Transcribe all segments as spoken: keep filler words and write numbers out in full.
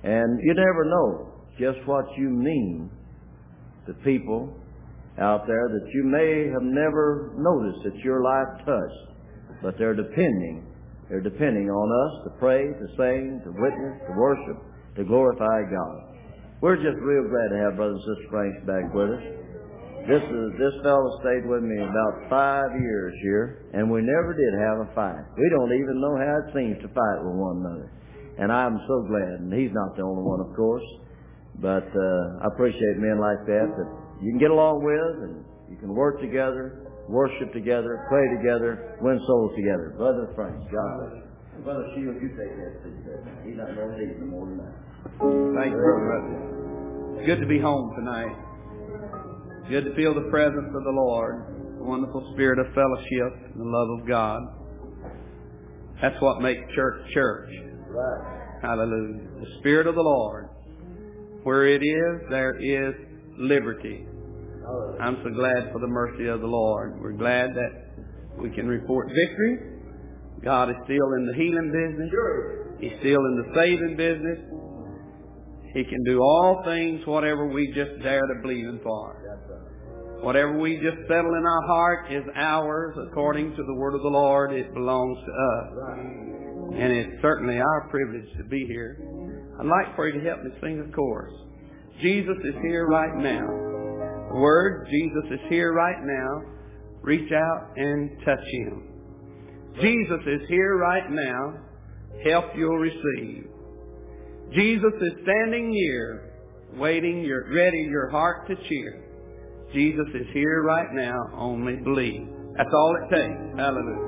And you never know just what you mean to people out there that you may have never noticed that your life touched, but they're depending, they're depending on us to pray, to sing, to witness, to worship, to glorify God. We're just real glad to have Brother and Sister Franks back with us. This is, this fellow stayed with me about five years here, and we never did have a fight. We don't even know how it seems to fight with one another. And I'm so glad, and he's not the only one, of course, but uh, I appreciate men like that, that you can get along with, and you can work together, worship together, pray together, win souls together. Brother Franks, God bless you. Brother Shields, you take that seat there. He's not going to need no more than that. Thank you, Brother Russell. It's good to be home tonight. It's good to feel the presence of the Lord, the wonderful spirit of fellowship and the love of God. That's what makes church church. Right. Hallelujah. The Spirit of the Lord. Where it is, there is liberty. I'm so glad for the mercy of the Lord. We're glad that we can report victory. God is still in the healing business. He's still in the saving business. He can do all things, whatever we just dare to believe in for. Whatever we just settle in our heart is ours. According to the word of the Lord, it belongs to us. And it's certainly our privilege to be here. I'd like for you to help me sing a chorus. Jesus is here right now. The word, Jesus is here right now. Reach out and touch Him. Jesus is here right now. Help you'll receive. Jesus is standing near, waiting, your, ready your heart to cheer. Jesus is here right now. Only believe. That's all it takes. Hallelujah.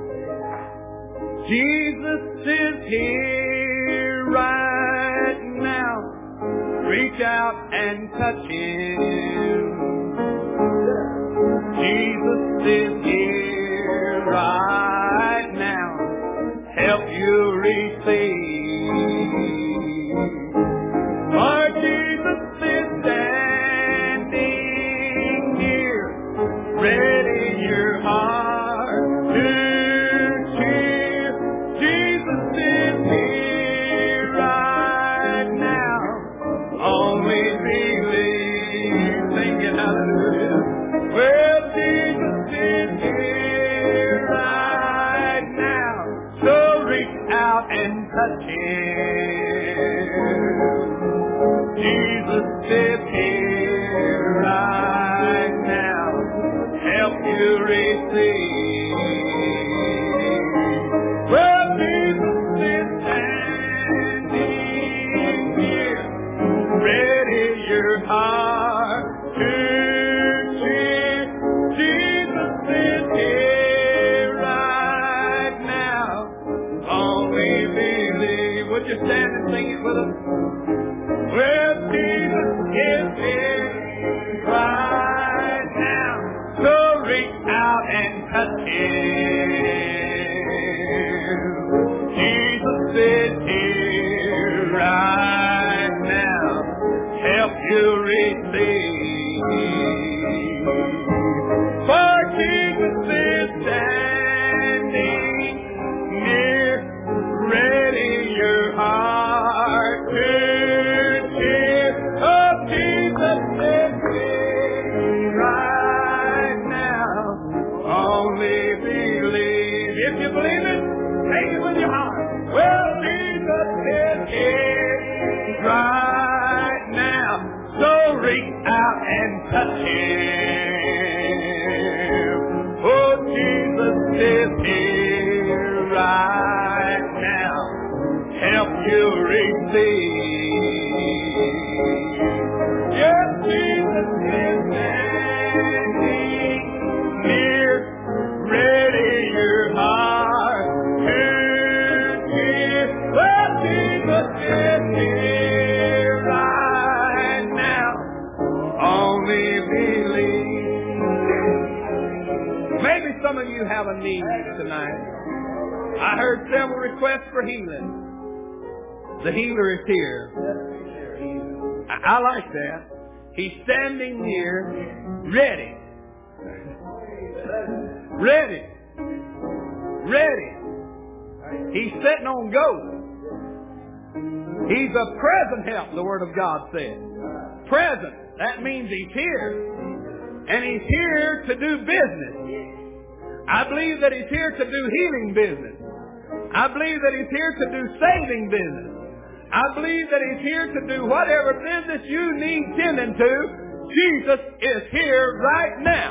Jesus is here right now. Reach out and touch Him. Jesus is here right now. Help you receive. For Jesus is standing near, ready your heart to cheer. Jesus is here right now. Only believe. Sing it, hallelujah. Well, Jesus is here right now. So reach out and touch Him. Jesus is here right now. Help you receive. Well, Jesus is standing here, ready your heart to cheer. Jesus is here right now. Only believe. Would you stand and sing it with us? Well, Jesus is here right now. So reach out and touch Him. Jesus is here right now. Help you receive. For Jesus is standing near, ready your heart to cheer. Oh, Jesus is here right now. Only believe. If you believe it, take it with your heart. Well, Jesus is here right now. So reach out and touch Him. Oh, Jesus is here right now. Help you receive. Yes, Jesus is standing near, ready your heart to cheer. Well, Jesus is here right now. Only believe. Maybe some of you have a need tonight. I heard several requests for healing. The healer is here. I, I like that. He's standing near, ready. Ready. Ready. He's sitting on gold. He's a present help, the Word of God says. Present. That means He's here. And He's here to do business. I believe that He's here to do healing business. I believe that He's here to do saving business. I believe that He's here to do whatever business you need tending to. Jesus is here right now.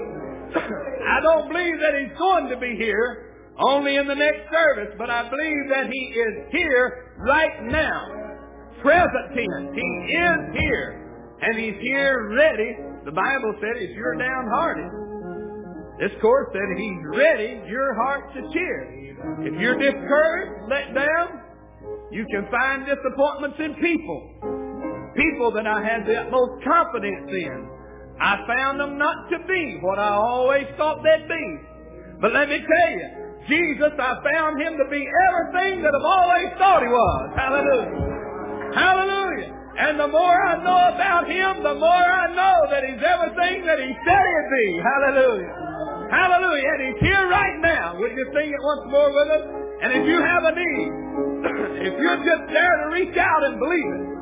I don't believe that He's going to be here only in the next service, but I believe that He is here right now. Present tense. He is here. And He's here ready. The Bible said if you're downhearted, this course said He's ready your heart to cheer. If you're discouraged, let down, you can find disappointments in people. People that I had the utmost confidence in. I found them not to be what I always thought they'd be. But let me tell you, Jesus, I found Him to be everything that I've always thought He was. Hallelujah. Hallelujah. And the more I know about Him, the more I know that He's everything that He said He'd be. Hallelujah. Hallelujah. And He's here right now. Would you sing it once more with us? And if you have a need, if you're just there to reach out and believe it,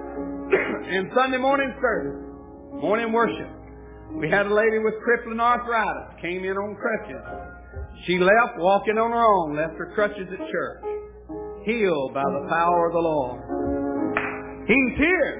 in Sunday morning service, morning worship, we had a lady with crippling arthritis, came in on crutches. She left walking on her own, left her crutches at church. Healed by the power of the Lord. He's here.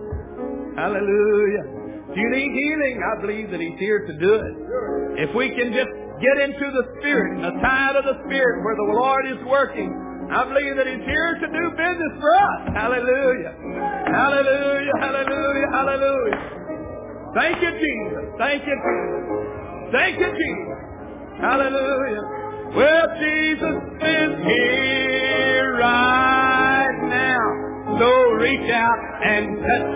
Hallelujah. If you need healing, I believe that He's here to do it. If we can just get into the Spirit, the tide of the Spirit where the Lord is working, I believe that He's here to do business for us. Hallelujah. Hallelujah. Hallelujah. Hallelujah. Thank you, Jesus. Thank you, Jesus. Thank you, Jesus. Hallelujah. Well, Jesus is here right now. So reach out and touch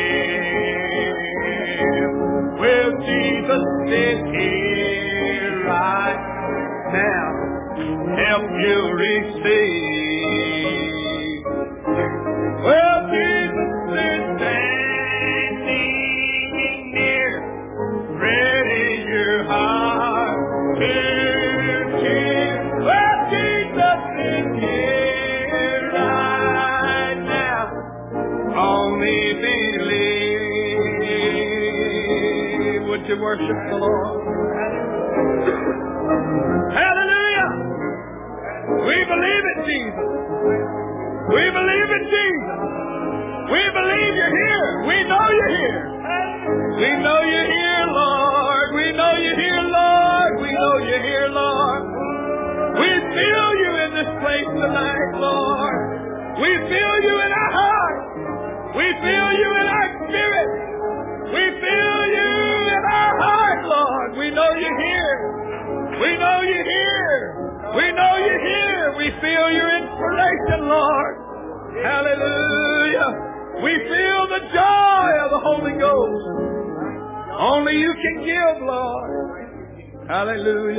Him. Well, Jesus is here right now. Help you receive. Well, Jesus is standing near. Ready your heart to cheer. Well, Jesus is here right now. Only believe. Would you worship the Lord? Hallelujah. We believe it, Jesus. We believe it, Jesus. We believe You're here. We know You're here. We know You're here, Lord. We know You're here, Lord. We know You're here, Lord. We feel You in this place tonight, Lord. We feel You in our heart. We feel You in our spirit. We feel You in our heart, Lord. We know You're here. We know You're here. We know You're here. We feel Your inspiration, Lord. Hallelujah. We feel the joy of the Holy Ghost. Only You can give, Lord. Hallelujah.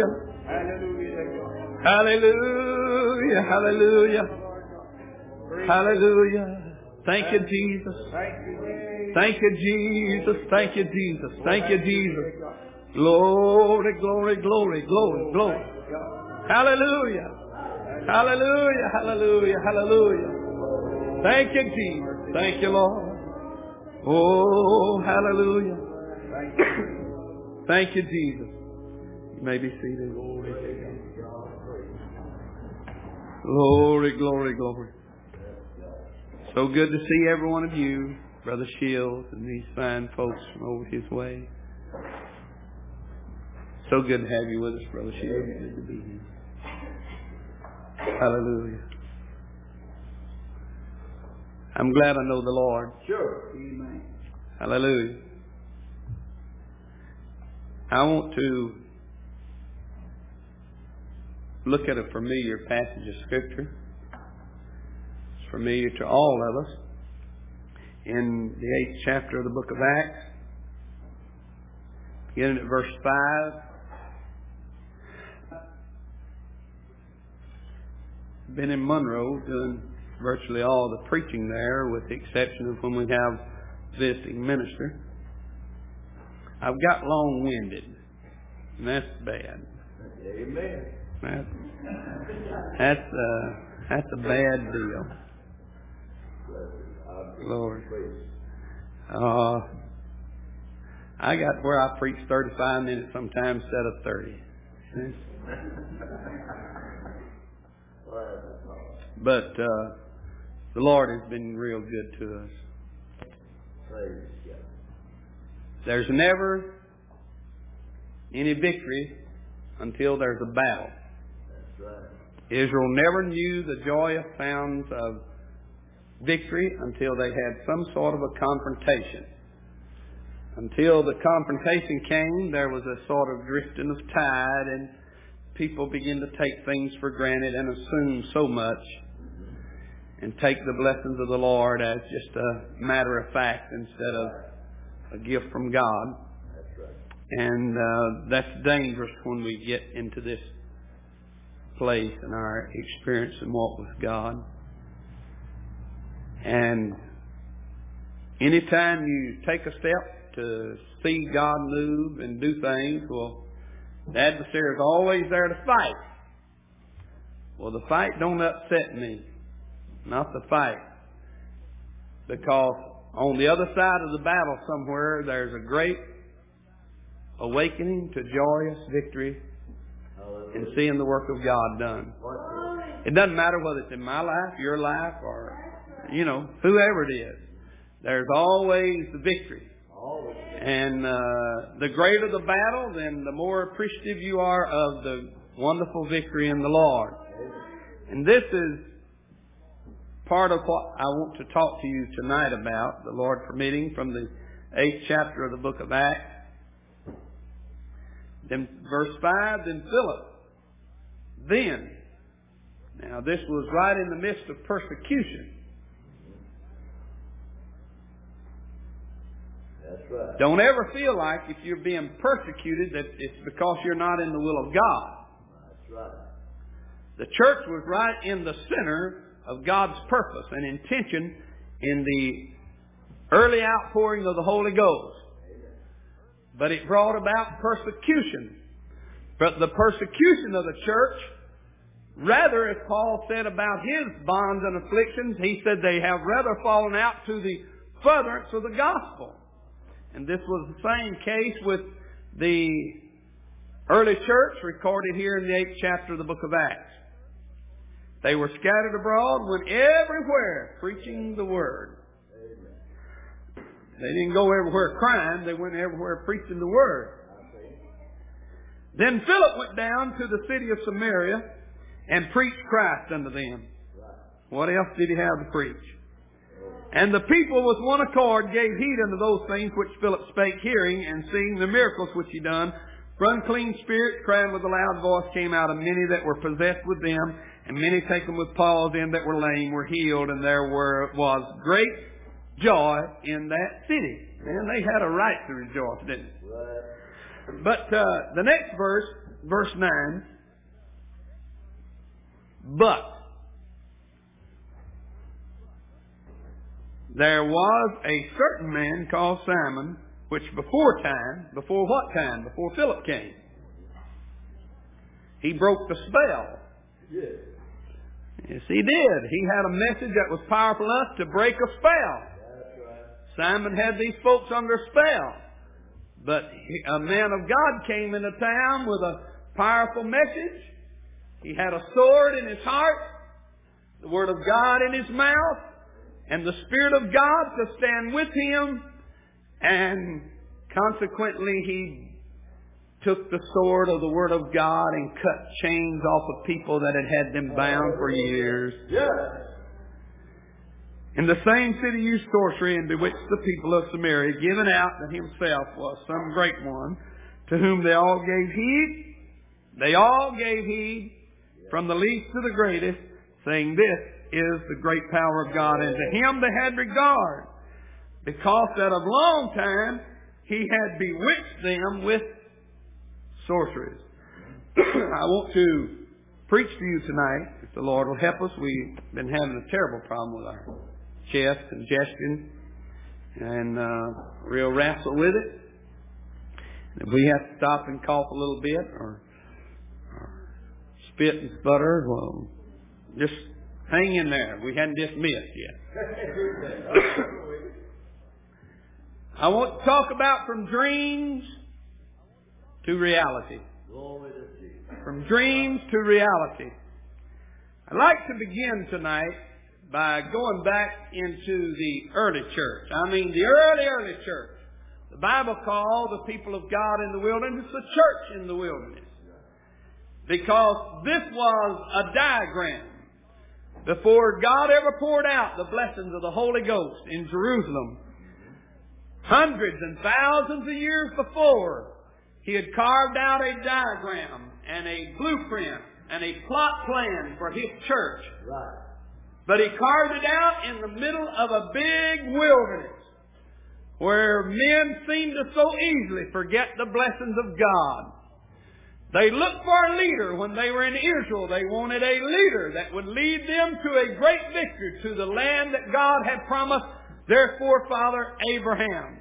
Hallelujah. Hallelujah. Hallelujah. Thank You, Jesus. Thank You, Jesus. Thank You, Jesus. Thank You, Jesus. Glory, glory, glory, glory, glory. Hallelujah. Hallelujah. Hallelujah. Hallelujah. Thank You, Jesus. Thank You, Lord. Oh, hallelujah. Thank You, Jesus. You may be seated. Glory, glory, glory. So good to see every one of you, Brother Shields and these fine folks from over his way. So good to have you with us, Brother Shields. Good to be here. Hallelujah. I'm glad I know the Lord. Sure. Amen. Hallelujah. I want to look at a familiar passage of Scripture. It's familiar to all of us. In the eighth chapter of the book of Acts, beginning at verse five. Been in Monroe doing virtually all the preaching there, with the exception of when we have visiting minister. I've got long-winded, and that's bad. Amen. That, that's uh, that's a bad deal. Lord. Uh, I got where I preach thirty-five minutes sometimes instead of thirty. But uh, the Lord has been real good to us. There's never any victory until there's a battle. Israel never knew the joyous sounds of victory until they had some sort of a confrontation. Until the confrontation came, there was a sort of drifting of tide, and people begin to take things for granted and assume so much and take the blessings of the Lord as just a matter of fact instead of a gift from God. And uh, that's dangerous when we get into this place in our experience and walk with God. And anytime you take a step to see God move and do things, well, the adversary is always there to fight. Well, the fight don't upset me. Not the fight. Because on the other side of the battle somewhere, there's a great awakening to joyous victory in seeing the work of God done. It doesn't matter whether it's in my life, your life, or, you know, whoever it is. There's always the victory. And uh, the greater the battle, then the more appreciative you are of the wonderful victory in the Lord. And this is part of what I want to talk to you tonight about, the Lord permitting, from the eighth chapter of the book of Acts. Then verse five, then Philip, then. Now this was right in the midst of persecution. That's right. Don't ever feel like if you're being persecuted that it's because you're not in the will of God. That's right. The church was right in the center of God's purpose and intention in the early outpouring of the Holy Ghost. But it brought about persecution. But the persecution of the church, rather, as Paul said about his bonds and afflictions, he said they have rather fallen out to the furtherance of the gospel. And this was the same case with the early church recorded here in the eighth chapter of the book of Acts. They were scattered abroad, went everywhere preaching the word. They didn't go everywhere crying. They went everywhere preaching the word. Then Philip went down to the city of Samaria and preached Christ unto them. What else did he have to preach? And the people with one accord gave heed unto those things which Philip spake, hearing and seeing the miracles which he done. For unclean spirits, crying with a loud voice, came out of many that were possessed with them, and many taken with palsy that were lame were healed, and there were was great joy in that city. And they had a right to rejoice, didn't they? Right. But uh, the next verse, verse nine, but there was a certain man called Simon, which before time, before what time? Before Philip came. He broke the spell. Yes. Yes, he did. He had a message that was powerful enough to break a spell. That's right. Simon had these folks under spell. But he, a man of God came into town with a powerful message. He had a sword in his heart, the Word of God in his mouth, and the Spirit of God to stand with him. And consequently, he took the sword of the Word of God and cut chains off of people that had had them bound for years. Yes. In the same city used sorcery and bewitched the people of Samaria, giving out that himself was some great one, to whom they all gave heed. They all gave heed, from the least to the greatest, saying, this is the great power of God. And to him they had regard, because that of long time he had bewitched them with sorceries. I want to preach to you tonight, if the Lord will help us. We've been having a terrible problem with our chest congestion and uh, real wrestle with it. And if we have to stop and cough a little bit or, or spit and sputter, well, just Hang in there. We hadn't dismissed yet. I want to talk about from dreams to reality. From dreams to reality. I'd like to begin tonight by going back into the early church. I mean the early, early church. The Bible called the people of God in the wilderness the church in the wilderness. Because this was a diagram before God ever poured out the blessings of the Holy Ghost in Jerusalem. Hundreds and thousands of years before, He had carved out a diagram and a blueprint and a plot plan for His church. Right. But He carved it out in the middle of a big wilderness where men seemed to so easily forget the blessings of God. They looked for a leader when they were in Israel. They wanted a leader that would lead them to a great victory, to the land that God had promised their forefather Abraham.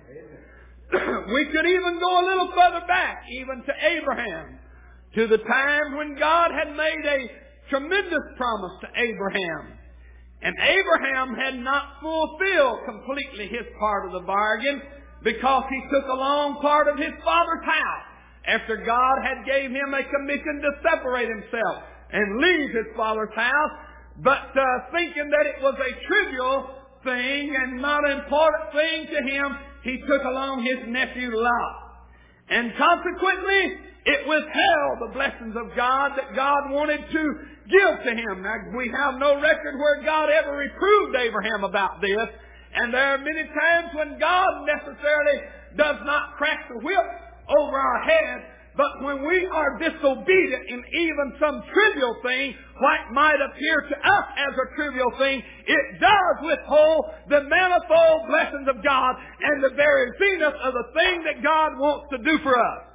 We could even go a little further back, even to Abraham, to the time when God had made a tremendous promise to Abraham. And Abraham had not fulfilled completely his part of the bargain because he took a long part of his father's house after God had gave him a commission to separate himself and leave his father's house, but uh, thinking that it was a trivial thing and not an important thing to him, he took along his nephew Lot. And consequently, it withheld the blessings of God that God wanted to give to him. Now, we have no record where God ever reproved Abraham about this. And there are many times when God necessarily does not crack the whip over our head, but when we are disobedient in even some trivial thing, what might appear to us as a trivial thing, it does withhold the manifold blessings of God and the very zenith of the thing that God wants to do for us.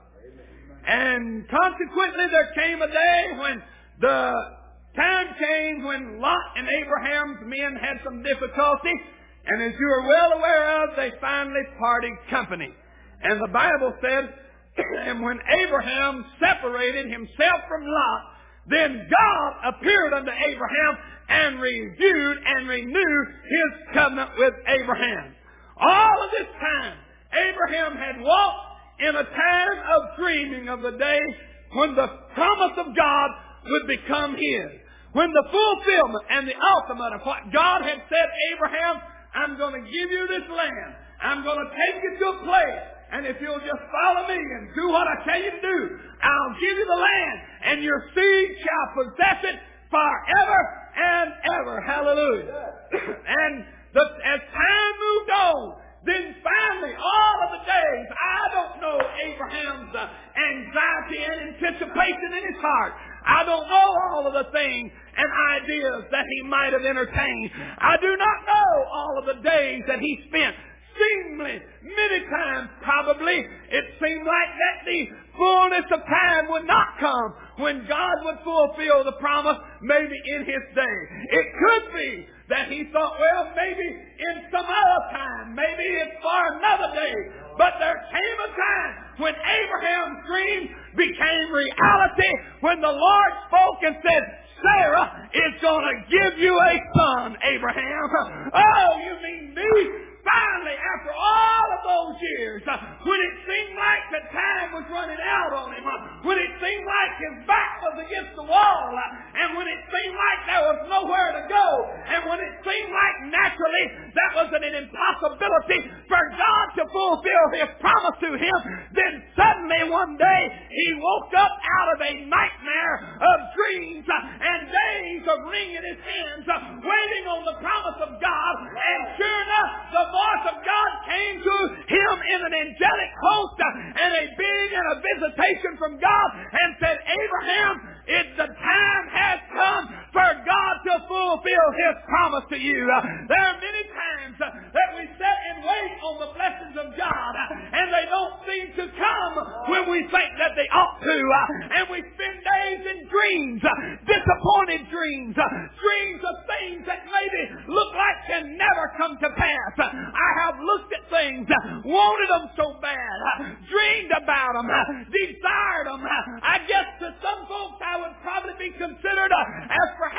And consequently, there came a day when the time came when Lot and Abraham's men had some difficulty. And as you are well aware of, they finally parted company. And the Bible said, and when Abraham separated himself from Lot, then God appeared unto Abraham and reviewed and renewed His covenant with Abraham. All of this time, Abraham had walked in a time of dreaming of the day when the promise of God would become his. When the fulfillment and the ultimate of what God had said, Abraham, I'm going to give you this land. I'm going to take you to a place. And if you'll just follow me and do what I tell you to do, I'll give you the land. And your seed shall possess it forever and ever. Hallelujah. And the, as time moved on, then finally, all of the days, I don't know Abraham's uh, anxiety and anticipation in his heart. I don't know all of the things and ideas that he might have entertained. I do not know all of the days that he spent. Seemingly, many times probably, it seemed like that the fullness of time would not come when God would fulfill the promise maybe in his day. It could be that he thought, well, maybe in some other time, maybe it's for another day. But there came a time when Abraham's dream became reality, when the Lord spoke and said, Sarah is going to give you a son, Abraham. Oh, you mean me? Finally, after all of those years, uh, when it seemed like the time was running out on him, uh, when it seemed like his back was against the wall, uh, and when it seemed like there was nowhere to go, and when it seemed like naturally that was an impossibility for God to fulfill His promise to him, then suddenly one day he woke up out of a nightmare of dreams uh, and days of wringing his hands, uh, waiting on the promise of God, and sure enough, the voice of God came to him in an angelic host uh, and a big and a visitation from God and said, Abraham, it, the time has come for God to fulfill His promise to you. Uh, there are many times uh, that we sit and wait on the blessings of God uh, and they don't seem to come when we think that they ought to. Uh, and we spend days in dreams, uh, disappointed dreams, uh, dreams of things that maybe look like can never come to pass. Uh, I have looked at things, uh, wanted them so bad, uh, dreamed about them, uh, desired them. Uh, I guess to some folks I would probably be considered uh, as perhaps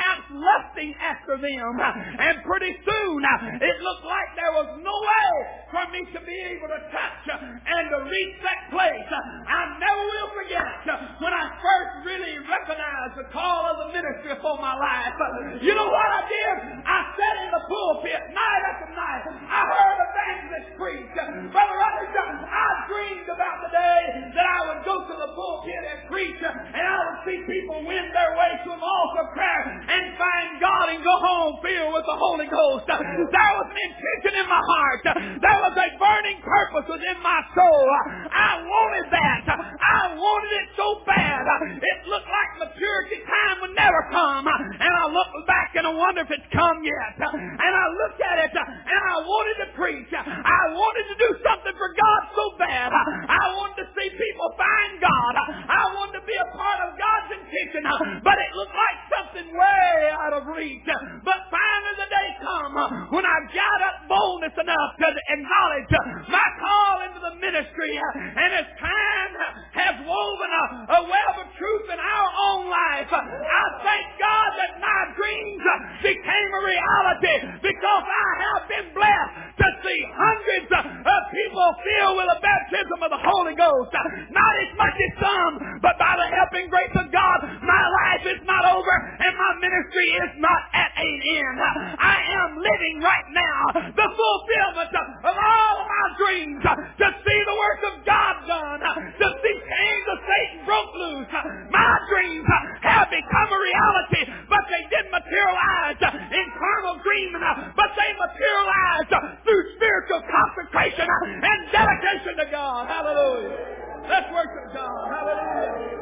lusting after them. And pretty soon it looked like there was no way for me to be able to touch and to reach that place. I never will forget when I first really recognized the call of the ministry for my life. You know what I did? I sat in the pulpit night after night. I heard evangelists preach. Brother Rutherford, I dreamed about the day that I would go to the pulpit and preach, and I would see people win their way to an altar prayer and find God and go home filled with the Holy Ghost. There was an intention in my heart. There was a burning purpose within my soul. I wanted that. I wanted it so bad. It looked like maturity time would never come. And I looked back and I wonder if it's come yet. And I looked at it and I wanted to preach. I wanted to do something for God so bad. I wanted to see people find God. I wanted to be a part of God's intention. But it looked like something way out of reach. But finally the day come when I got up boldness enough to acknowledge my call into the ministry. And as time has woven a, a web of truth in our own life, I thank God that my dreams became a reality, because I have been blessed to see hundreds of people filled with the baptism of the Holy Ghost. Not as much as some, but by the helping grace of God, my life is not over and my ministry is not at an end. I am living right now the fulfillment of all of my dreams, to see the work of God done, to see chains of Satan broke loose. My dreams have become a reality, but they didn't materialize in carnal dreaming, but they materialized through spiritual consecration and dedication to God. Hallelujah. Let's worship God. Hallelujah.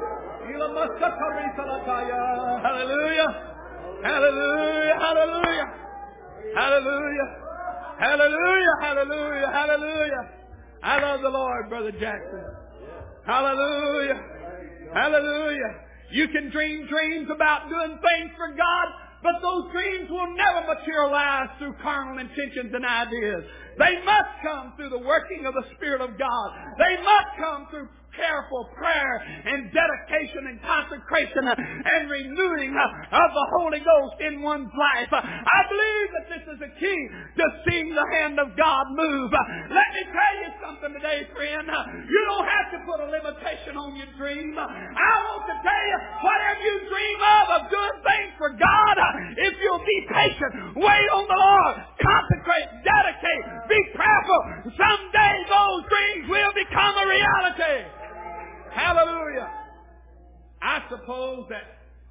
Hallelujah. Hallelujah. Hallelujah. Hallelujah. Hallelujah. Hallelujah. Hallelujah. I love the Lord, Brother Jackson. Hallelujah. Hallelujah. You can dream dreams about doing things for God, but those dreams will never materialize through carnal intentions and ideas. They must come through the working of the Spirit of God. They must come through careful prayer and dedication and consecration and renewing of the Holy Ghost in one's life. I believe that this is a key to seeing the hand of God move. Let me tell you something today, friend. You don't have to put a limitation on your dream. I want to tell you, whatever you dream of, of doing things for God, if you'll be patient, wait on the Lord, consecrate, dedicate, be prayerful, someday those dreams will become a reality. Hallelujah. I suppose that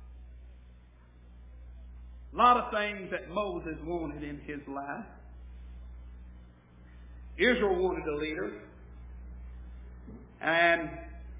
a lot of things that Moses wanted in his life. Israel wanted a leader. And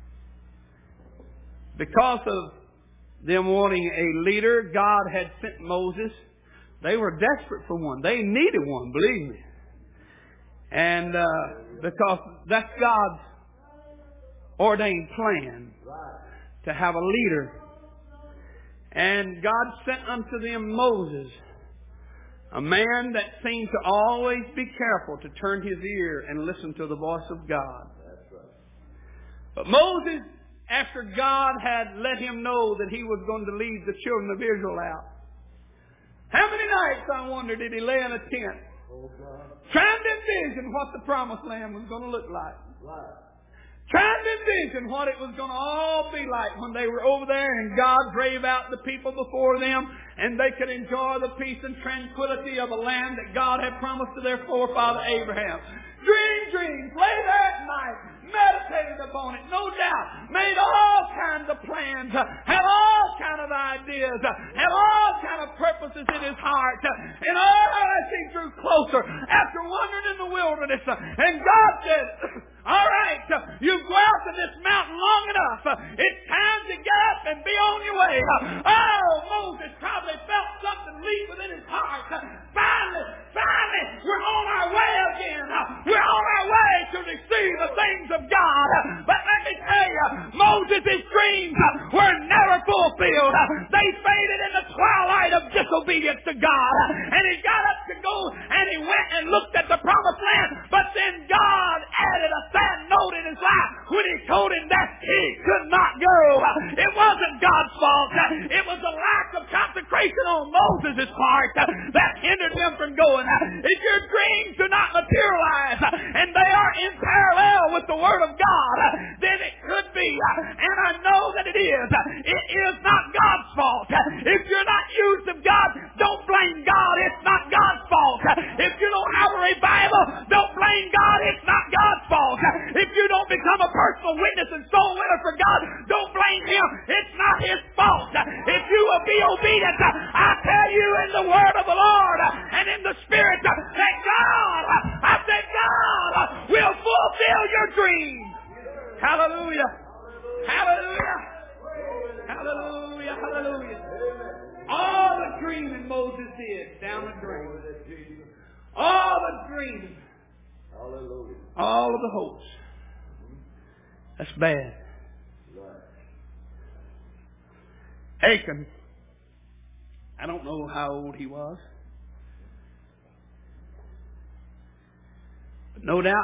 because of them wanting a leader, God had sent Moses. They were desperate for one. They needed one, believe me. And uh, because that's God's ordained plan to have a leader. And God sent unto them Moses, a man that seemed to always be careful to turn his ear and listen to the voice of God. But Moses, after God had let him know that he was going to lead the children of Israel out, how many nights, I wonder, did he lay in a tent trying to envision what the promised land was going to look like? Trying to envision what it was going to all be like when they were over there and God drave out the people before them and they could enjoy the peace and tranquility of a land that God had promised to their forefather Abraham. Dream dreams, lay there at night, meditated upon it, no doubt, made all kinds of plans, had all kinds of ideas, had all kinds of purposes in his heart. And all as he drew closer, after wandering in the wilderness, and God said, all right, you've go out to this mountain long enough. It's time to get up and be on your way. Oh, Moses probably felt something leap within his heart. Finally, finally, we're on our way again. We're on our way to receive the things of God. But let me tell you, Moses' dreams were never fulfilled. They faded in the twilight of disobedience to God. And he got up to go and he went and looked at the promised land. But then God added a sad note in his life when he told him that he could not go. It wasn't God's fault. It was a lack of consecration frustration on Moses' part that hindered him from going. If your dreams do not materialize and they are in parallel with the Word of God, then it could be, and I know that it is, it is not God's fault. If you're not used of God, don't blame God. It's not God's fault. If you don't have a revival, don't blame God. It's not God's fault. If you don't become a personal witness and soul winner for God, don't blame Him. It's not His fault. If you will be obedient, I tell you in the word of the Lord and in the Spirit that God, I said God will fulfill your dreams. Hallelujah. Hallelujah. Hallelujah. Hallelujah. All the dreaming Moses did down the drain. All the dreaming. Hallelujah. All of the hopes. That's bad. Achan, I don't know how old he was, but no doubt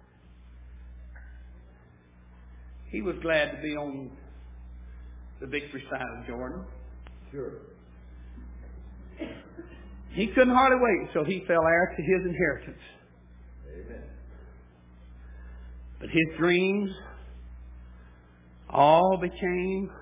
he was glad to be on the victory side of Jordan. Sure. He couldn't hardly wait until he fell heir to his inheritance. Amen. But his dreams all became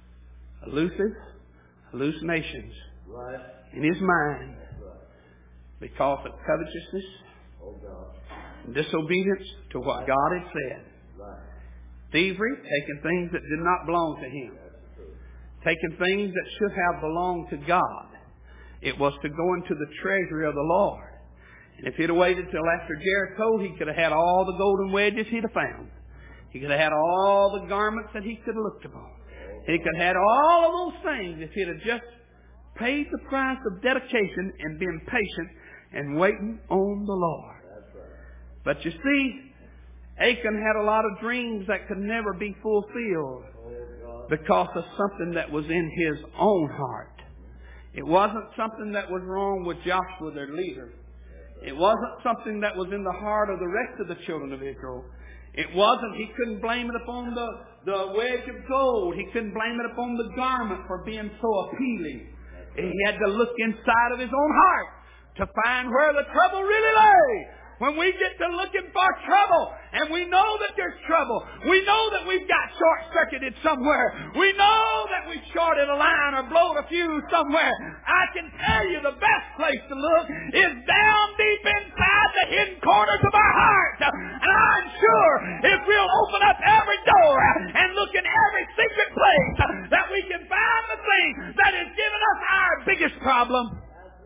elusive hallucinations Right. in his mind Right. because of covetousness Oh God. and disobedience to what God had said. Right. Thievery, taking things that did not belong to him. That's the truth. Taking things that should have belonged to God. It was to go into the treasury of the Lord. And if he'd have waited till after Jericho, he could have had all the golden wedges he'd have found. He could have had all the garments that he could have looked upon. He could have had all of those things if he'd have just paid the price of dedication and been patient and waiting on the Lord. That's right. But you see, Achan had a lot of dreams that could never be fulfilled Oh God. because of something that was in his own heart. It wasn't something that was wrong with Joshua, their leader. It wasn't something that was in the heart of the rest of the children of Israel. It wasn't, he couldn't blame it upon the, the wedge of gold. He couldn't blame it upon the garment for being so appealing. He had to look inside of his own heart to find where the trouble really lay. When we get to looking for trouble, and we know that there's trouble, we know that we've got short-circuited somewhere, we know that we've shorted a line or blown a fuse somewhere, I can tell you the best place to look is down deep inside the hidden corners of our heart. And I'm sure if we'll open up every door and look in every secret place, that we can find the thing that has given us our biggest problem.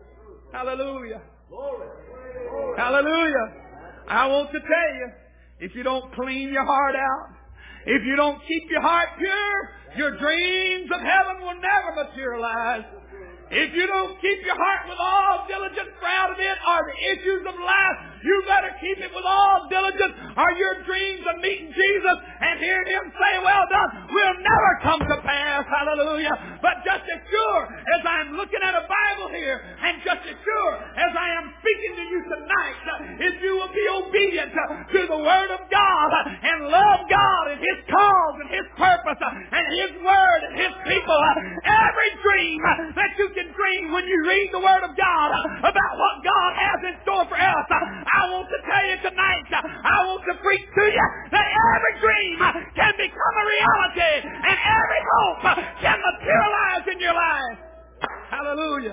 Hallelujah. Glory. Hallelujah. I want to tell you, if you don't clean your heart out, if you don't keep your heart pure, your dreams of heaven will never materialize. If you don't keep your heart with all diligence for out of it are the issues of life, you better keep it with all diligence, or your dreams of meeting Jesus and hearing Him say, well done, will never come to pass. Hallelujah. But just as sure as I'm looking at a Bible here, and just as sure as I am speaking to you tonight, if you will be obedient to the Word of God and love God and His cause and His purpose and His Word and His people, every dream that you can dream when you read the Word of God about what God has in store for us, I want to tell you tonight, I want to preach to you that every dream can become a reality and every hope can materialize in your life. Hallelujah.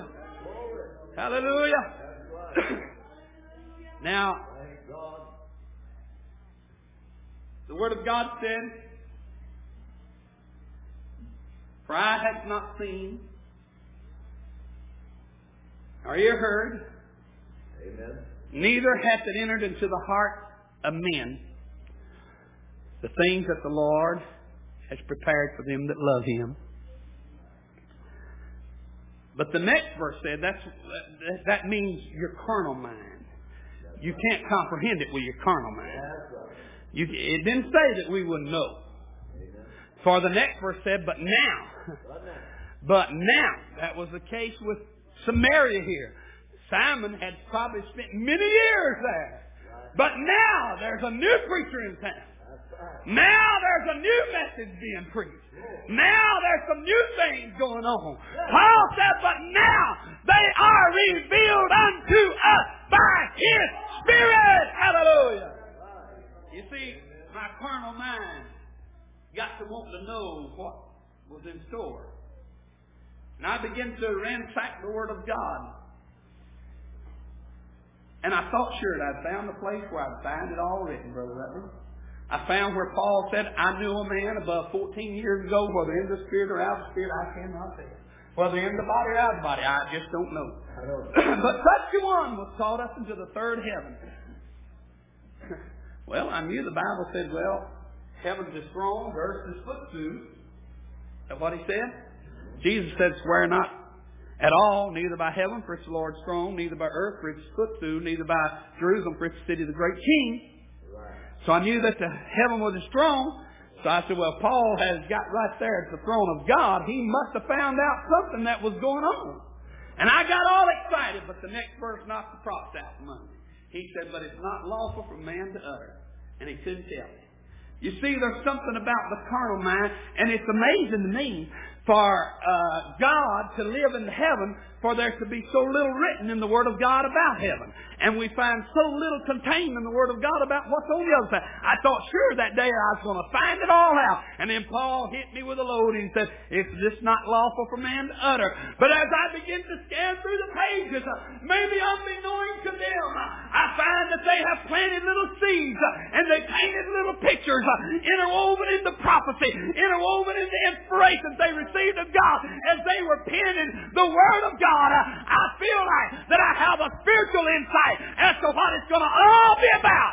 Hallelujah. Now, the Word of God said, for eye hath not seen, nor ear heard, Amen. neither hath it entered into the heart of men the things that the Lord has prepared for them that love Him. But the next verse said that's, that, that means your carnal mind. You can't comprehend it with your carnal mind. You, it didn't say that we wouldn't know. For the next verse said, but now, but now, that was the case with Samaria here. Simon had probably spent many years there. But now there's a new preacher in town. Now there's a new message being preached. Now there's some new things going on. Paul said, but now they are revealed unto us by His Spirit. Hallelujah. You see, my carnal mind got to want to know what was in store. And I began to ransack the Word of God. And I thought sure that I'd found the place where I'd find it all written, Brother Rutledge. I found where Paul said, I knew a man above fourteen years ago, whether in the Spirit or out of the Spirit, I cannot tell. Whether in the body or out of the body, I just don't know. But such a one was caught up into the third heaven. Well, I knew the Bible said, well, heaven's his throne, earth's his footstool. Is that what he said? Jesus said, swear not at all, neither by heaven, for it's the Lord's throne, neither by earth, for it's his footstool, neither by Jerusalem, for it's the city of the great King. So I knew that the heaven was his throne. So I said, well, Paul has got right there at the throne of God. He must have found out something that was going on. And I got all excited, but the next verse knocked the props out from under me. He said, but it's not lawful for man to utter. And he couldn't tell me. You see, there's something about the carnal mind, and it's amazing to me for uh, God to live in heaven, for there to be so little written in the Word of God about heaven. And we find so little contained in the Word of God about what's on the other side. I thought sure that day I was going to find it all out. And then Paul hit me with a load and said, it's just not lawful for man to utter. But as I begin to scan through the pages, uh, maybe unbeknown to them, uh, I find that they have planted little seeds uh, and they painted little pictures uh, interwoven in the prophecy, interwoven in the inspirations they received of God as they were penning the Word of God. I feel like that I have a spiritual insight as to what it's going to all be about.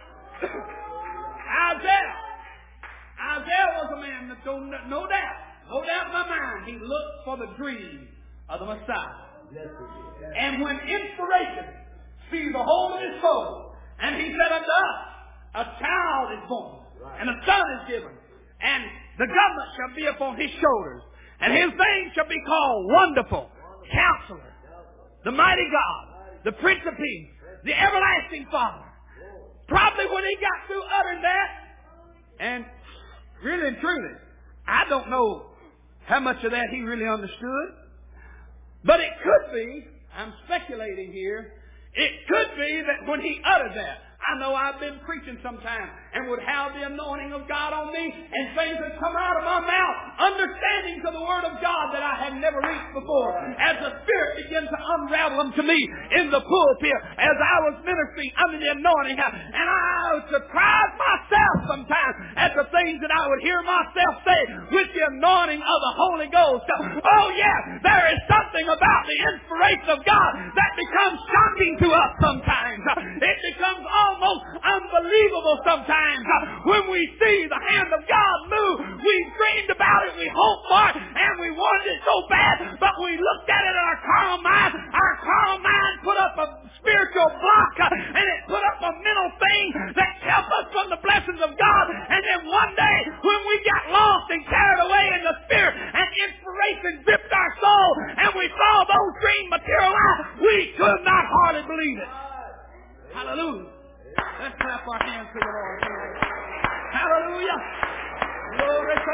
Isaiah. Isaiah was a man that don't, no doubt, no doubt in my mind, he looked for the dream of the Messiah. And when inspiration sees the whole of his soul, and he said unto us, a child is born, and a son is given, and the government shall be upon his shoulders, and his name shall be called Wonderful, Counselor, the Mighty God, the Prince of Peace, the Everlasting Father. Probably when he got through uttering that, and really and truly, I don't know how much of that he really understood, but it could be, I'm speculating here, it could be that when he uttered that, I know I've been preaching sometime and would have the anointing of God on me and things that come out of my mouth, understanding to the Word of God that I had never reached before. As the Spirit began to unravel them to me in the pulpit as I was ministering under the anointing, and I would surprise myself sometimes at the things that I would hear myself say with the anointing of the Holy Ghost. Oh yeah, there is something about the inspiration of God that becomes shocking to us sometimes. It becomes almost unbelievable sometimes. When we see the hand of God move, we dreamed about it, we hoped for it, and we wanted it so bad, but we looked at it in our carnal mind. Our carnal mind put up a spiritual block, and it put up a mental thing that kept us from the blessings of God. And then one day, when we got lost and carried away in the Spirit, and inspiration gripped our soul, and we saw those dreams materialize, we could not hardly believe it. Hallelujah. Let's clap our hands to the Lord. Hallelujah. Glory to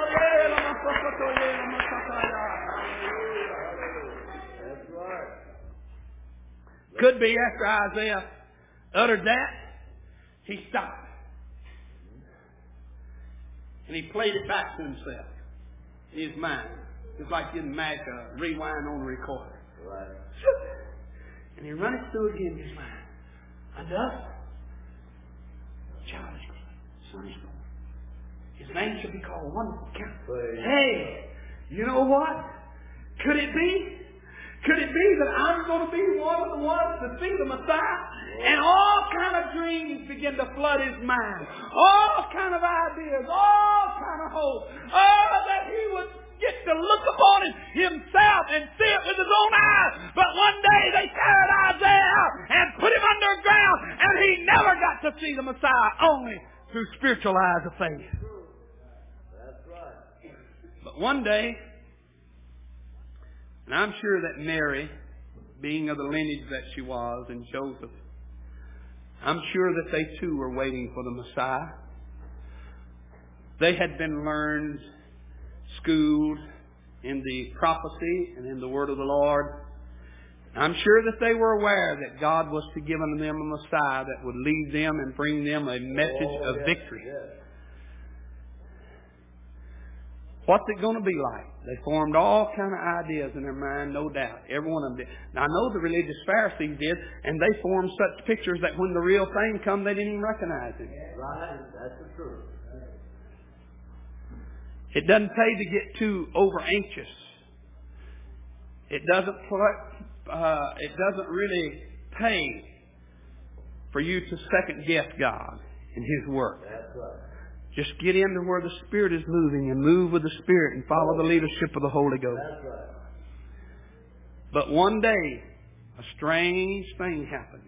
That's right. Could be after Isaiah uttered that, he stopped. And he played it back to himself in his mind. It's like getting Mac a rewind on the recorder. Right. And he run it through again in his mind. And thus, child is born, son is born. His name shall be called Wonderful Counselor. Hey, you know what? Could it be? Could it be that I'm going to be one of the ones to see the Messiah? And all kind of dreams begin to flood his mind. All kind of ideas. All kind of hope. Oh, that he would get to look upon it himself and see it with his own eyes. But one day they carried Isaiah out and put him underground, and he never got to see the Messiah, only through spiritual eyes of faith. That's right. But one day, and I'm sure that Mary, being of the lineage that she was, and Joseph, I'm sure that they too were waiting for the Messiah. They had been learned, schooled in the prophecy and in the word of the Lord. I'm sure that they were aware that God was to give unto them a Messiah that would lead them and bring them a message Oh, of yes, victory. yes. What's it going to be like? They formed all kind of ideas in their mind, no doubt. Every one of them did. Now, I know the religious Pharisees did, and they formed such pictures that when the real thing come, they didn't even recognize him. Right. That's the truth. It doesn't pay to get too over anxious. It doesn't. Uh, it doesn't really pay for you to second guess God and His work. That's right. Just get into where the Spirit is moving and move with the Spirit and follow the leadership of the Holy Ghost. That's right. But one day, a strange thing happened.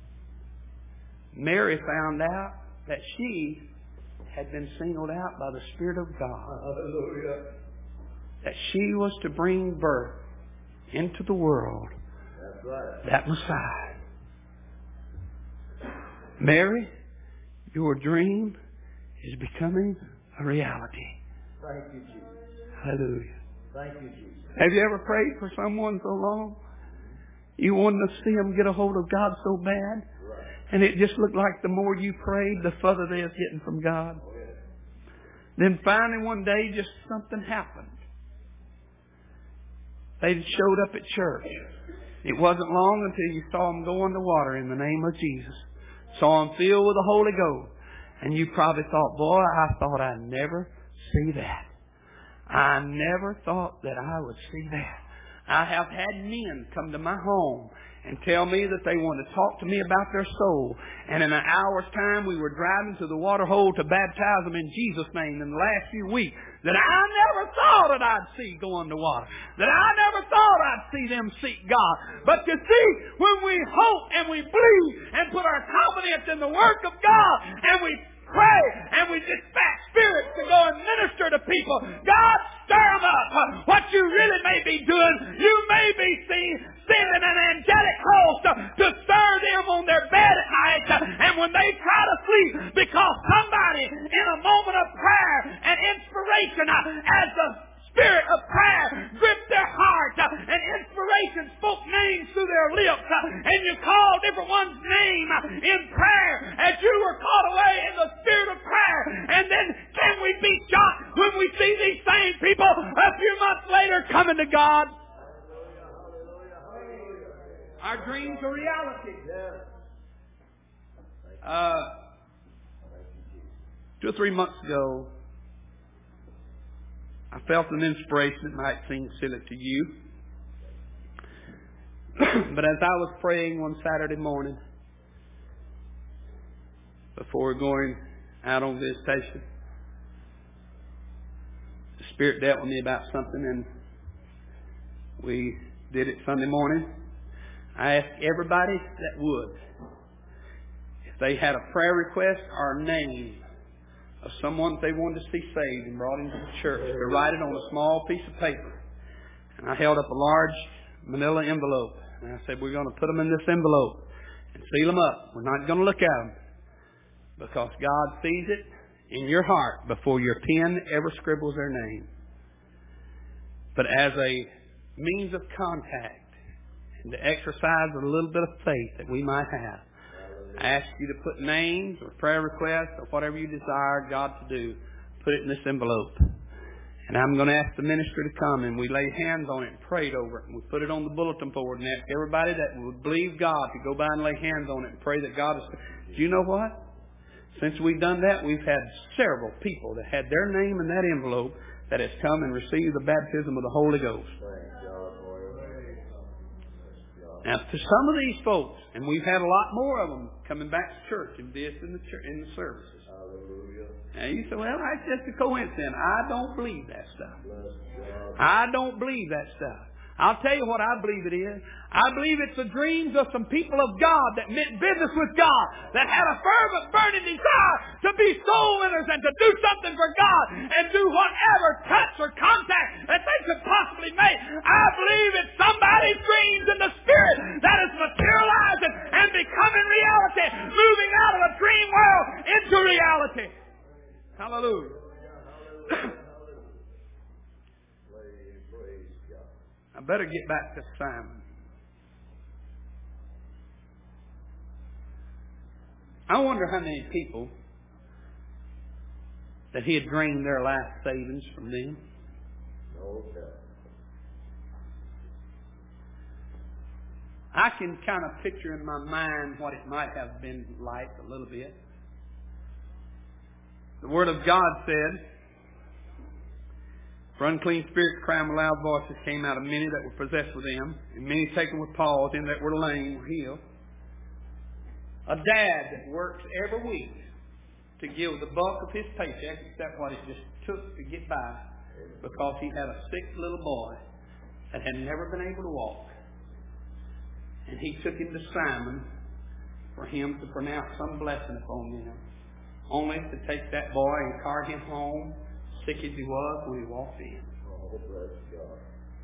Mary found out that she had been singled out by the Spirit of God. Hallelujah. That she was to bring birth into the world, That's right. that Messiah. Mary, your dream is becoming a reality. Thank you, Jesus. Hallelujah. Thank you, Jesus. Have you ever prayed for someone so long? You wanted to see them get a hold of God so bad? Right. And it just looked like the more you prayed, the further they was getting from God. Oh, yes. Then finally one day just something happened. They showed up at church. It wasn't long until you saw them go in the water in the name of Jesus. Saw them filled with the Holy Ghost. And you probably thought, boy, I thought I'd never see that. I never thought that I would see that. I have had men come to my home and tell me that they want to talk to me about their soul. And in an hour's time, we were driving to the water hole to baptize them in Jesus' name in the last few weeks that I never thought that I'd see go in the water. That I never thought I'd see them seek God. But you see, when we hope and we believe and put our confidence in the work of God and we pray and we dispatch spirits to go and minister to people, God, stir them up. What you really may be doing, you may be seeing, sending an angelic host to stir them on their bed at night, and when they try to sleep, because somebody in a moment of prayer and inspiration, as the Spirit of prayer gripped their heart, and inspiration spoke names through their lips, and you called different one's name in prayer as you were caught away in the spirit of prayer. And then can we be shocked when we see these same people a few months later coming to God? Our dreams are reality. Uh, two or three months ago, I felt an inspiration that might seem silly to you. But as I was praying one Saturday morning, before going out on visitation, the Spirit dealt with me about something, and we did it Sunday morning. I asked everybody that would, if they had a prayer request or a name of someone that they wanted to see saved and brought into the church, to write it on a small piece of paper. And I held up a large manila envelope. And I said, we're going to put them in this envelope and seal them up. We're not going to look at them, because God sees it in your heart before your pen ever scribbles their name. But as a means of contact and to exercise a little bit of faith that we might have, I ask you to put names or prayer requests or whatever you desire God to do. Put it in this envelope. And I'm going to ask the minister to come, and we lay hands on it and prayed over it. And we put it on the bulletin board and ask everybody that would believe God to go by and lay hands on it and pray that God is... Do you know what? Since we've done that, we've had several people that had their name in that envelope that has come and received the baptism of the Holy Ghost. Now, to some of these folks, and we've had a lot more of them coming back to church and this in the church, in the services. Hallelujah. Now you say, well, that's just a coincidence. I don't believe that stuff. I don't believe that stuff. I'll tell you what I believe it is. I believe it's the dreams of some people of God that meant business with God, that had a fervent, burning desire to be soul winners and to do something for God and do whatever touch or contact that they could possibly make. I believe it's somebody's dreams in the Spirit that is materializing and becoming reality, moving out of a dream world into reality. Hallelujah. Praise God. I better get back to Simon. I wonder how many people that he had drained their life savings from them. No doubt. I can kind of picture in my mind what it might have been like a little bit. The Word of God said, for unclean spirits crying with loud voices came out of many that were possessed with them, and many taken with Paul, them that were lame were healed. A dad that works every week to give the bulk of his paycheck, except what it just took to get by, because he had a sick little boy that had never been able to walk. And he took him to Simon for him to pronounce some blessing upon them, only to take that boy and carry him home, sick as he was when he walked in. Oh, bless God.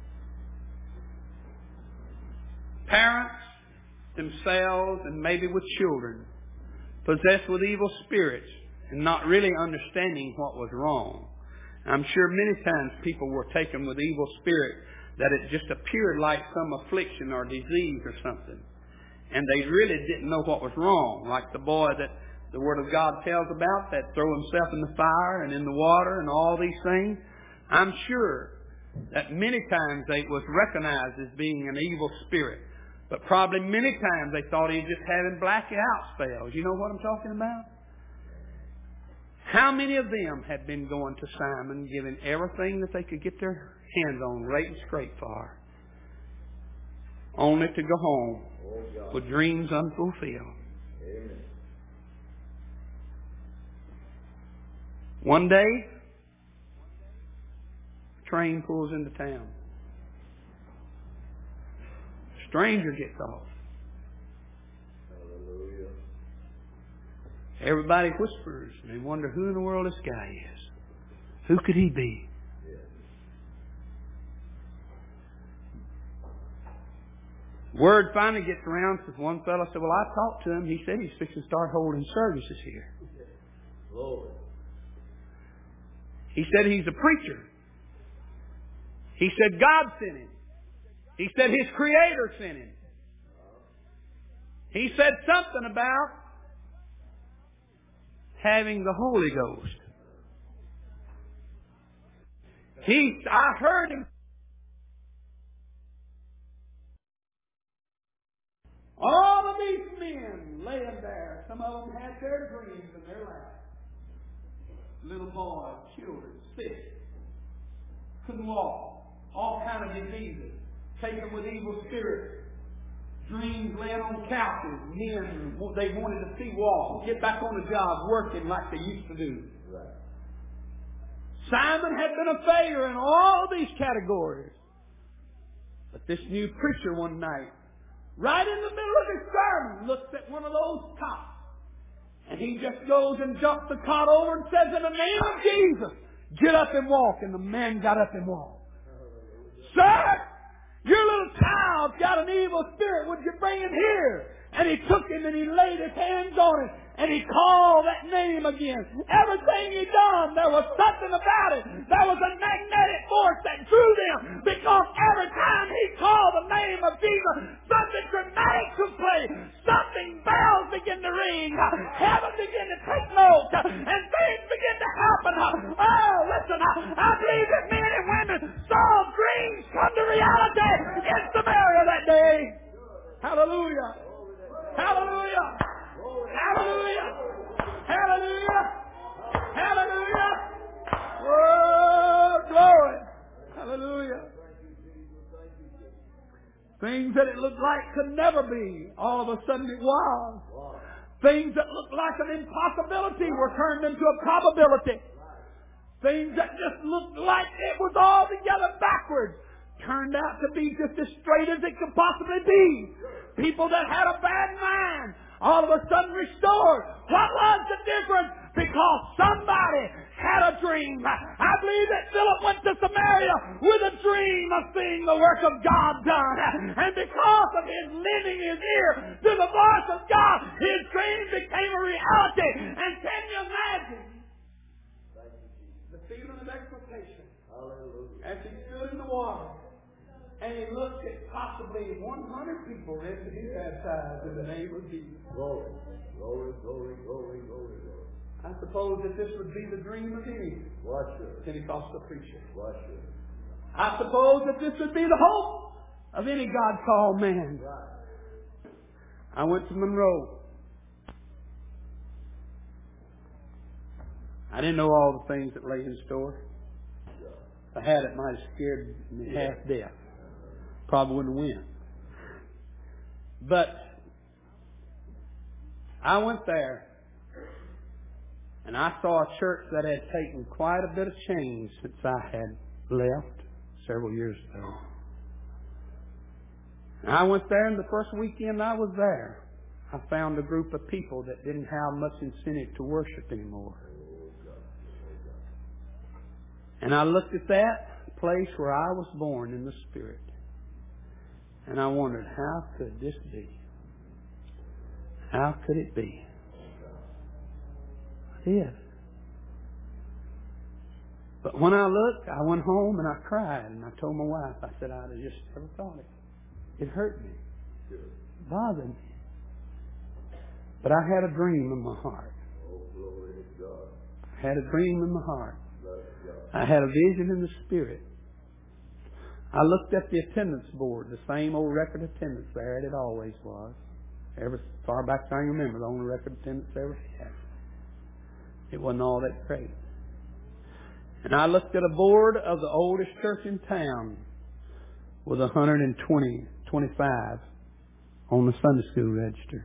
Parents themselves, and maybe with children, possessed with evil spirits and not really understanding what was wrong. I'm sure many times people were taken with evil spirit that it just appeared like some affliction or disease or something. And they really didn't know what was wrong, like the boy that the Word of God tells about that threw himself in the fire and in the water and all these things. I'm sure that many times they was recognized as being an evil spirit. But probably many times they thought he was just having blackout spells. You know what I'm talking about? How many of them had been going to Simon, giving everything that they could get their hands on, rate and scrape for, only to go home Oh, with dreams unfulfilled? Amen. One day, a train pulls into town. A stranger gets off. Hallelujah. Everybody whispers, and they wonder who in the world this guy is. Who could he be? Yes. Word finally gets around, because one fellow said, well, I talked to him. He said he's fixing to start holding services here. Glory. He said he's a preacher. He said God sent him. He said his Creator sent him. He said something about having the Holy Ghost. He, I heard him. All of these men laying there, some of them had their dreams in their lap. Little boys, children, sick, couldn't walk, all kind of diseases, taken with evil spirits, dreams laying on couches, men, they wanted to see walk, get back on the job, working like they used to do. Right. Simon had been a failure in all of these categories. But this new preacher one night, right in the middle of his sermon, looks at one of those cots. And he just goes and jumps the cot over and says, in the name of Jesus, get up and walk. And the man got up and walked. Sir, your little child's got an evil spirit. Would you bring him here? And he took him and he laid his hands on him. And he called that name again. Everything he done, there was something about it. There was a magnetic force that drew them. Because every time he called the name of Jesus, something dramatic took place. Something, bells began to ring. Heaven began to take note. And things began to happen. Oh, listen, I believe that men and women saw dreams come to reality in Samaria that day. Hallelujah. Hallelujah. Hallelujah. Hallelujah. Hallelujah. Oh, glory. Hallelujah. Things that it looked like could never be, all of a sudden it was. Things that looked like an impossibility were turned into a probability. Things that just looked like it was altogether backwards turned out to be just as straight as it could possibly be. People that had a bad mind all of a sudden restored. What was the difference? Because somebody had a dream. I believe that Philip went to Samaria with a dream of seeing the work of God done. And because of his lending his ear to the voice of God, his dream became a reality. And can you imagine the feeling of that As he stood in the water, and he looked at possibly one hundred people ready to be baptized in the name of Jesus. Glory, glory, glory, glory, glory, glory. I suppose that this would be the dream of any Watch her. Pentecostal preacher. Watch her. I suppose that this would be the hope of any God-called man. Right. I went to Monroe. I didn't know all the things that lay in store. If I had, it might have scared me half death. Probably wouldn't win. But I went there, and I saw a church that had taken quite a bit of change since I had left several years ago. And I went there, and the first weekend I was there, I found a group of people that didn't have much incentive to worship anymore. And I looked at that place where I was born in the Spirit, and I wondered, how could this be? How could it be? It is. But when I looked, I went home and I cried, and I told my wife, I said, I'd have just never thought it. It hurt me. It bothered me. But I had a dream in my heart. Oh, glory to God. I had a dream in my heart. Bless God. I had a vision in the Spirit. I looked at the attendance board, the same old record attendance there, and it always was. Ever far back as I can remember, the only record attendance I ever had. It wasn't all that great. And I looked at a board of the oldest church in town with one hundred twenty, twenty-five on the Sunday school register.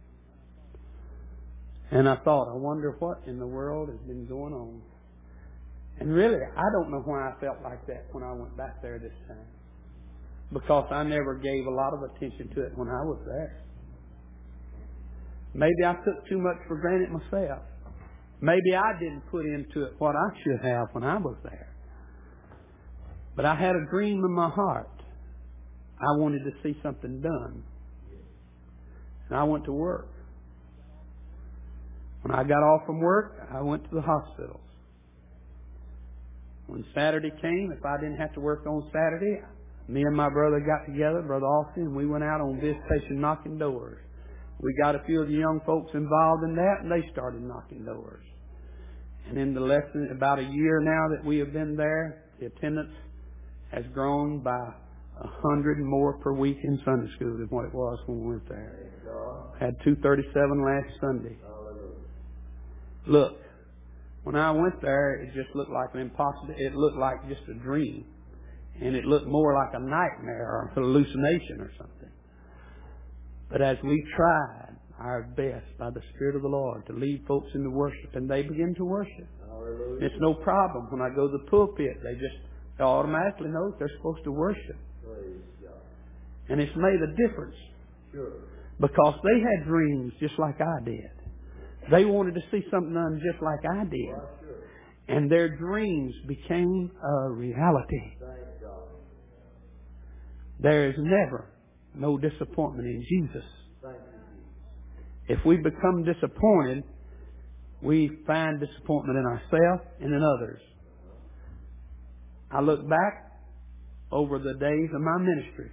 And I thought, I wonder what in the world has been going on. And really, I don't know why I felt like that when I went back there this time. Because I never gave a lot of attention to it when I was there. Maybe I took too much for granted myself. Maybe I didn't put into it what I should have when I was there. But I had a dream in my heart. I wanted to see something done. And I went to work. When I got off from work, I went to the hospitals. When Saturday came, if I didn't have to work on Saturday, me and my brother got together, Brother Austin, and we went out on visitation knocking doors. We got a few of the young folks involved in that, and they started knocking doors. And in the less than about a year now that we have been there, the attendance has grown by a hundred more per week in Sunday school than what it was when we went there. Had two thirty-seven last Sunday. Look, when I went there, it just looked like an impossible. It looked like just a dream, and it looked more like a nightmare or a hallucination or something. But as we tried our best by the Spirit of the Lord to lead folks into worship, and they begin to worship. Hallelujah. It's no problem. When I go to the pulpit, they just they automatically know that they're supposed to worship. Praise God. And it's made a difference. Sure. Because they had dreams just like I did. They wanted to see something done just like I did. Well, sure. And their dreams became a reality. Thank God. There is never no disappointment in Jesus. Thank you, Jesus. If we become disappointed, we find disappointment in ourselves and in others. I look back over the days of my ministry,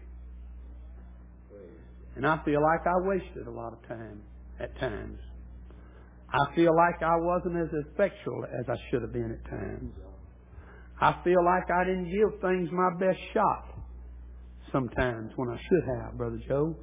and I feel like I wasted a lot of time at times. I feel like I wasn't as effectual as I should have been at times. I feel like I didn't give things my best shot sometimes when I should have, Brother Joe.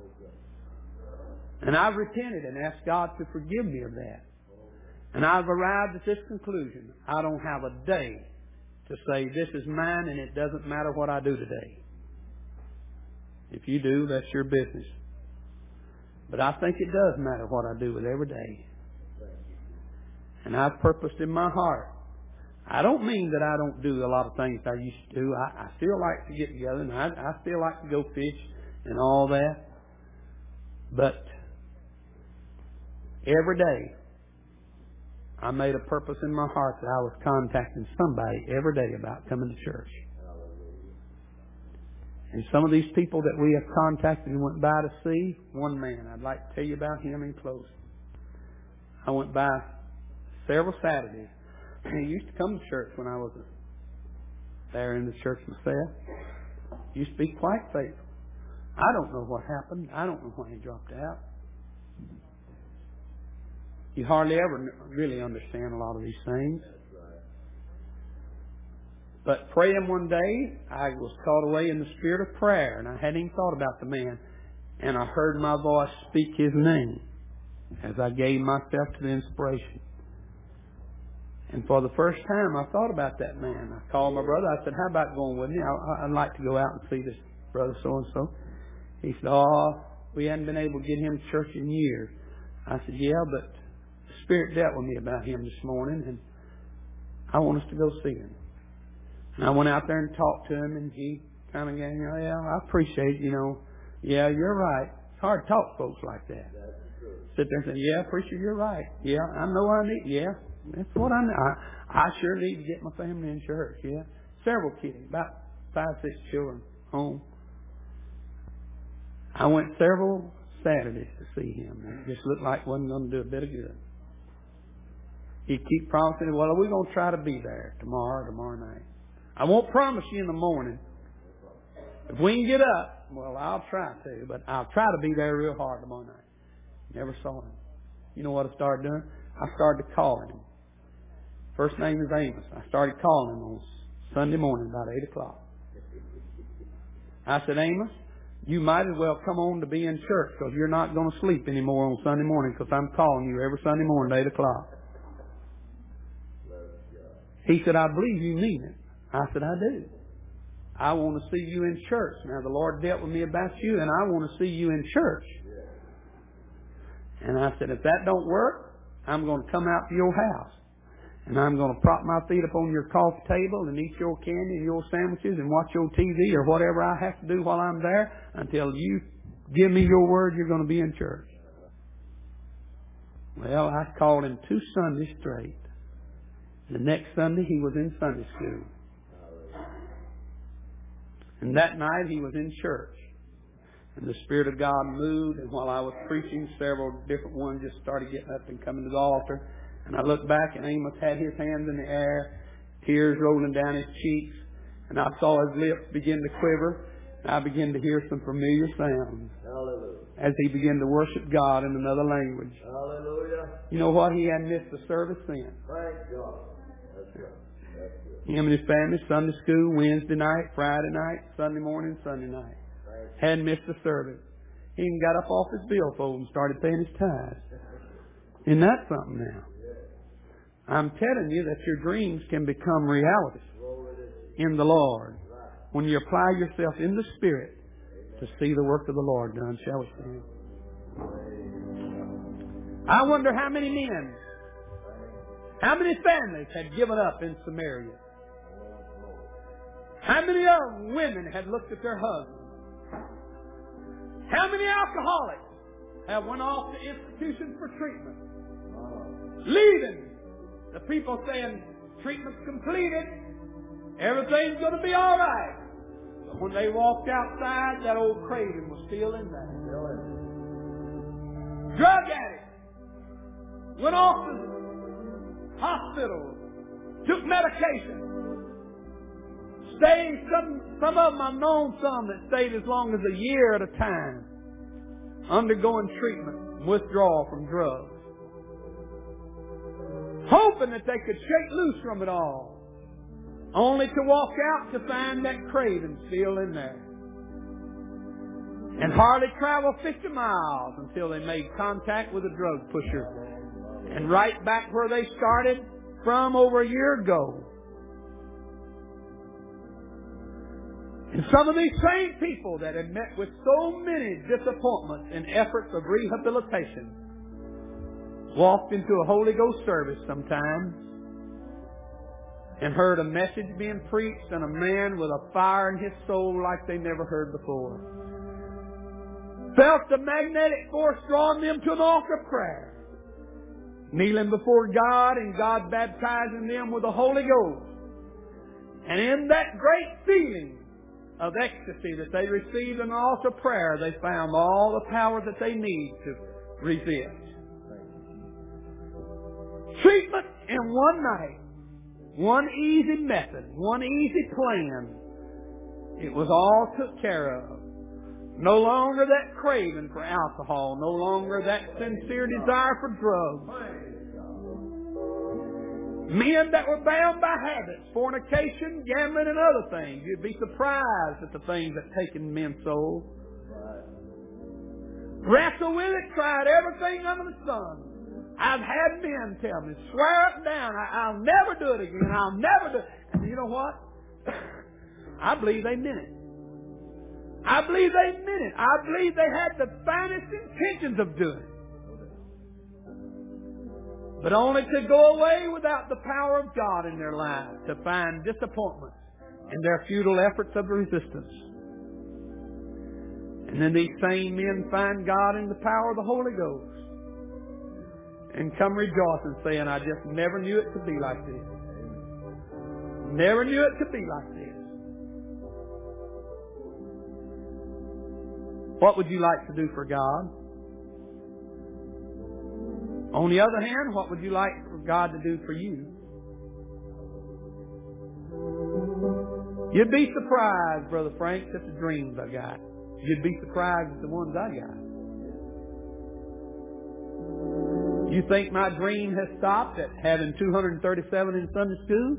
And I've repented and asked God to forgive me of that. And I've arrived at this conclusion. I don't have a day to say this is mine and it doesn't matter what I do today. If you do, that's your business. But I think it does matter what I do with every day. And I've purposed in my heart. I don't mean that I don't do a lot of things I used to do. I, I still like to get together, and I, I still like to go fish and all that. But every day, I made a purpose in my heart that I was contacting somebody every day about coming to church. And some of these people that we have contacted and went by to see, one man, I'd like to tell you about him in closing. I went by several Saturdays. He used to come to church when I was a there in the church myself. Used to be quite faithful. I don't know what happened. I don't know why he dropped out. You hardly ever really understand a lot of these things. But praying one day, I was caught away in the spirit of prayer, and I hadn't even thought about the man. And I heard my voice speak his name as I gave myself to the inspiration. And for the first time, I thought about that man. I called my brother. I said, how about going with me? I, I'd like to go out and see this brother so-and-so. He said, oh, we hadn't been able to get him to church in years. I said, yeah, but the Spirit dealt with me about him this morning, and I want us to go see him. And I went out there and talked to him, and he kind of gave me, oh, yeah, I appreciate, you know, yeah, you're right. It's hard to talk to folks like that. Sit there and say, yeah, preacher, you're right. Yeah, I know I need, yeah, that's what I know. I, I sure need to get my family in church, yeah. Several kids, about five, six children home. I went several Saturdays to see him. It just looked like it wasn't going to do a bit of good. He'd keep promising, well, we're going to try to be there tomorrow or tomorrow night. I won't promise you in the morning. If we can get up, well, I'll try to, but I'll try to be there real hard tomorrow night. Never saw him. You know what I started doing? I started calling him. First name is Amos. I started calling him on Sunday morning about eight o'clock. I said, Amos, you might as well come on to be in church because you're not going to sleep anymore on Sunday morning because I'm calling you every Sunday morning at eight o'clock. He said, I believe you mean it. I said, I do. I want to see you in church. Now, the Lord dealt with me about you, and I want to see you in church. And I said, if that don't work, I'm going to come out to your house. And I'm going to prop my feet up on your coffee table and eat your candy and your sandwiches and watch your T V or whatever I have to do while I'm there until you give me your word you're going to be in church. Well, I called him two Sundays straight. The next Sunday, he was in Sunday school. And that night, he was in church. And the Spirit of God moved, and while I was preaching, several different ones just started getting up and coming to the altar. And I looked back, and Amos had his hands in the air, tears rolling down his cheeks, and I saw his lips begin to quiver, and I began to hear some familiar sounds. Hallelujah. As he began to worship God in another language. Hallelujah. You know what? He hadn't missed the service then. Thank God. That's good. That's good. Him and his family, Sunday school, Wednesday night, Friday night, Sunday morning, Sunday night. Hadn't missed the service. He even got up off his billfold and started paying his tithes. Isn't that something now? I'm telling you that your dreams can become reality in the Lord when you apply yourself in the Spirit to see the work of the Lord done. Shall we stand? I wonder how many men, how many families had given up in Samaria. How many of women had looked at their husbands. How many alcoholics have went off to institutions for treatment, leaving the people saying, treatment's completed, everything's going to be all right. But when they walked outside, that old craving was still in there. Drug addicts went off to hospitals, took medication, stayed, some, some of them, I've known some that stayed as long as a year at a time, undergoing treatment, withdrawal from drugs, hoping that they could shake loose from it all, only to walk out to find that craving still in there. And hardly travel fifty miles until they made contact with a drug pusher. And right back where they started from over a year ago. And some of these same people that had met with so many disappointments and efforts of rehabilitation walked into a Holy Ghost service sometimes and heard a message being preached and a man with a fire in his soul like they never heard before. Felt the magnetic force drawing them to an altar of prayer. Kneeling before God and God baptizing them with the Holy Ghost. And in that great feeling of ecstasy that they received in the altar of prayer, they found all the power that they need to resist. Treatment in one night one easy method, one easy plan. It was all took care of. No longer that craving for alcohol. No longer that sincere desire for drugs. Men that were bound by habits, fornication, gambling, and other things. You'd be surprised at the things that taken men's souls. Wrestle with it, tried everything under the sun. I've had men tell me, swear up and down, I, I'll never do it again. I'll never do it. And you know what? I believe they meant it. I believe they meant it. I believe they had the finest intentions of doing it. But only to go away without the power of God in their lives, to find disappointments in their futile efforts of resistance. And then these same men find God in the power of the Holy Ghost and come rejoicing, saying, I just never knew it could be like this. Never knew it could be like this. What would you like to do for God? On the other hand, what would you like for God to do for you? You'd be surprised, Brother Frank, at the dreams I got. You'd be surprised at the ones I got. You think my dream has stopped at having two hundred thirty-seven in Sunday school?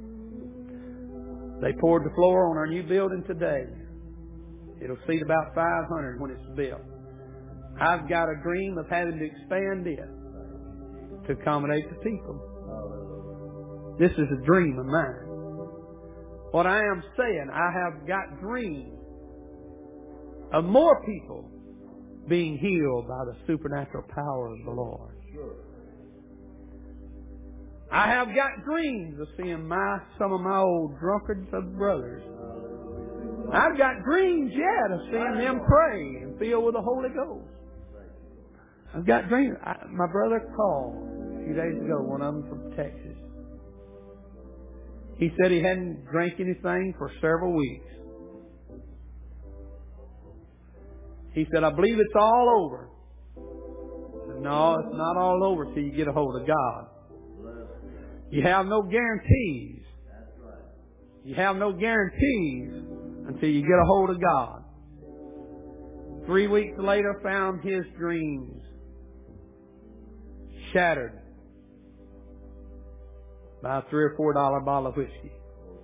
They poured the floor on our new building today. It'll seat about five hundred when it's built. I've got a dream of having to expand it to accommodate the people. This is a dream of mine. What I am saying, I have got dreams of more people being healed by the supernatural power of the Lord. I have got dreams of seeing my some of my old drunkards of brothers. I've got dreams yet of seeing them pray and filled with the Holy Ghost. I've got dreams. I, my brother called a few days ago, one of them from Texas. He said he hadn't drank anything for several weeks. He said, I believe it's all over. I said, no, it's not all over till you get a hold of God. You have no guarantees. You have no guarantees until you get a hold of God. Three weeks later, found his dreams shattered by a three or four dollar bottle of whiskey.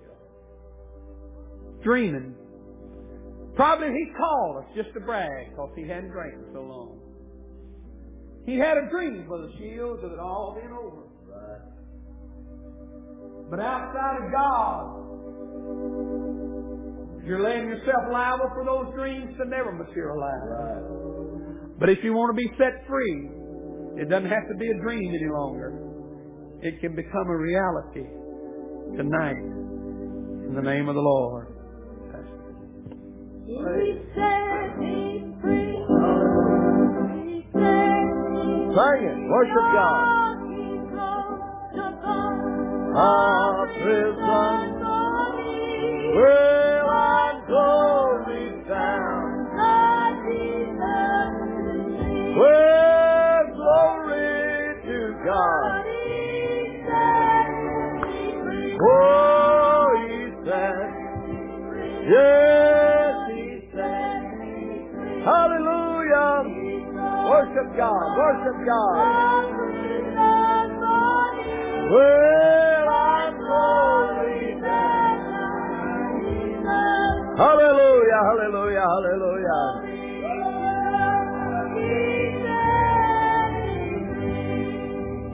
Dreaming. Probably he called us just to brag because he hadn't drank for so long. He had a dream, Brother Shields, of it all being over. Right. But outside of God, you're laying yourself liable for those dreams to never materialize. Right. But if you want to be set free, it doesn't have to be a dream any longer. It can become a reality tonight in the name of the Lord. He set me free. He set me free. Sing it. Worship God. Our prison, where our glory found. Where glory to God. Oh, He said, yes, He said, hallelujah. Worship God, worship God.